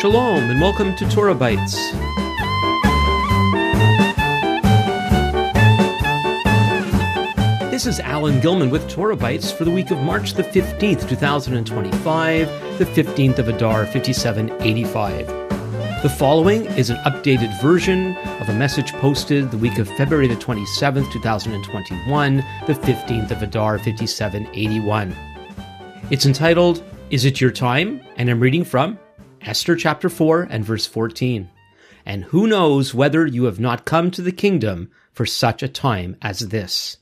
Shalom and welcome to Torah Bites. This is Alan Gilman with Torah Bites for the week of March the 15th, 2025, the 15th of Adar, 5785. The following is an updated version of a message posted the week of February the 27th, 2021, the 15th of Adar, 5781. It's entitled, Is It Your Time? And I'm reading from Esther chapter 4 and verse 14. And who knows whether you have not come to the kingdom for such a time as this?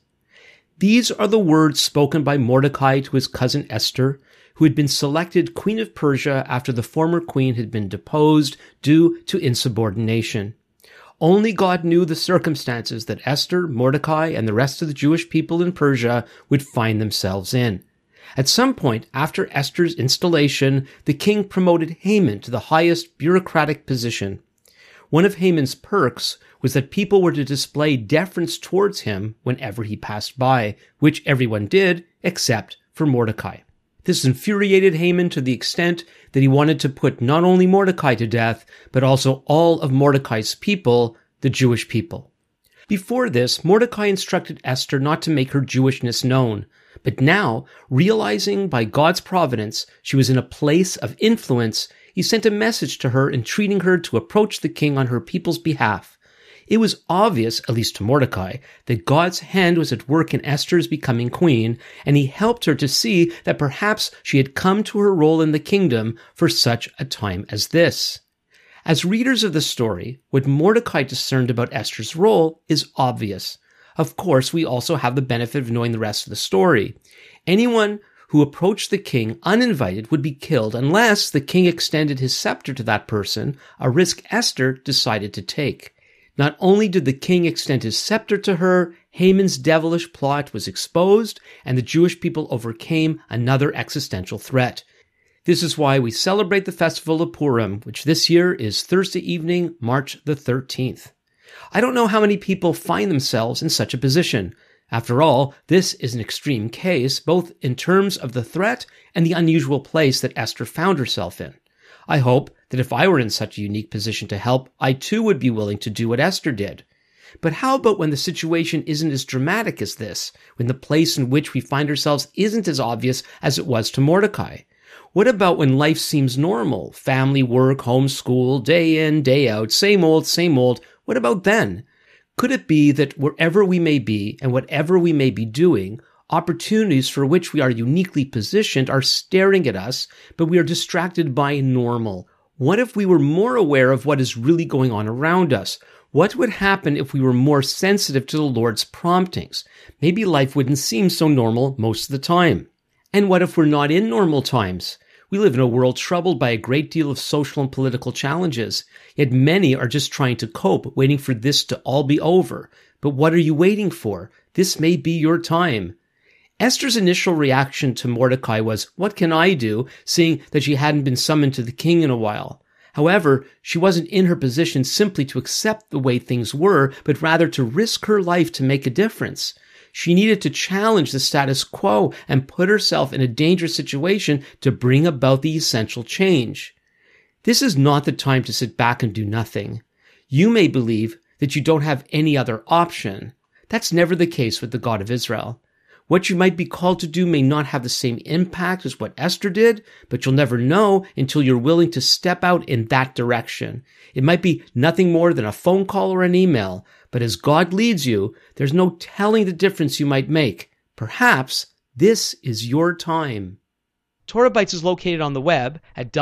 These are the words spoken by Mordecai to his cousin Esther, who had been selected Queen of Persia after the former queen had been deposed due to insubordination. Only God knew the circumstances that Esther, Mordecai, and the rest of the Jewish people in Persia would find themselves in. At some point after Esther's installation, the king promoted Haman to the highest bureaucratic position. One of Haman's perks was that people were to display deference towards him whenever he passed by, which everyone did except for Mordecai. This infuriated Haman to the extent that he wanted to put not only Mordecai to death, but also all of Mordecai's people, the Jewish people. Before this, Mordecai instructed Esther not to make her Jewishness known, but now, realizing by God's providence she was in a place of influence, he sent a message to her entreating her to approach the king on her people's behalf. It was obvious, at least to Mordecai, that God's hand was at work in Esther's becoming queen, and he helped her to see that perhaps she had come to her role in the kingdom for such a time as this. As readers of the story, what Mordecai discerned about Esther's role is obvious. Of course, we also have the benefit of knowing the rest of the story. Anyone who approached the king uninvited would be killed unless the king extended his scepter to that person, a risk Esther decided to take. Not only did the king extend his scepter to her, Haman's devilish plot was exposed, and the Jewish people overcame another existential threat. This is why we celebrate the festival of Purim, which this year is Thursday evening, March the 13th. I don't know how many people find themselves in such a position. After all, this is an extreme case, both in terms of the threat and the unusual place that Esther found herself in. I hope that if I were in such a unique position to help, I too would be willing to do what Esther did. But how about when the situation isn't as dramatic as this, when the place in which we find ourselves isn't as obvious as it was to Mordecai? What about when life seems normal? Family, work, home, school, day in, day out, same old, same old. What about then? Could it be that wherever we may be and whatever we may be doing, opportunities for which we are uniquely positioned are staring at us, but we are distracted by normal? What if we were more aware of what is really going on around us? What would happen if we were more sensitive to the Lord's promptings? Maybe life wouldn't seem so normal most of the time. And what if we're not in normal times? We live in a world troubled by a great deal of social and political challenges, yet many are just trying to cope, waiting for this to all be over. But what are you waiting for? This may be your time. Esther's initial reaction to Mordecai was, what can I do, seeing that she hadn't been summoned to the king in a while? However, she wasn't in her position simply to accept the way things were, but rather to risk her life to make a difference. She needed to challenge the status quo and put herself in a dangerous situation to bring about the essential change. This is not the time to sit back and do nothing. You may believe that you don't have any other option. That's never the case with the God of Israel. What you might be called to do may not have the same impact as what Esther did, but you'll never know until you're willing to step out in that direction. It might be nothing more than a phone call or an email, but as God leads you, there's no telling the difference you might make. Perhaps this is your time. Torah Bites is located on the web at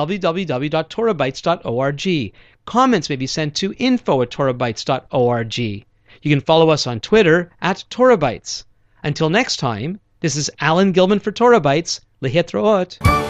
www.torahbites.org. Comments may be sent to info@torahbites.org. You can follow us on Twitter @TorahBites. Until next time, this is Alan Gilman for Torah Bites. Lehitraot.